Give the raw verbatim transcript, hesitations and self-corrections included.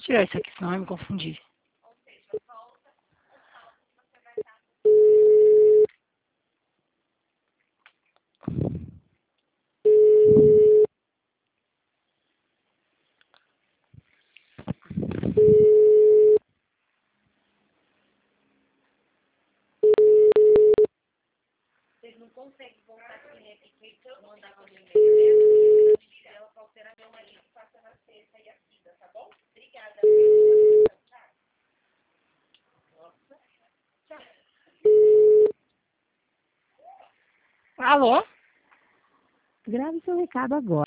tirar isso aqui, senão vai me confundir. Vocês não conseguem voltar aqui, né? Porque eu mandava no e-mail, né? Eu disse ela qual será meu marido, passa na sexta e a quinta, tá bom? Obrigada. Nossa. Tchau. Alô? Grave seu recado agora.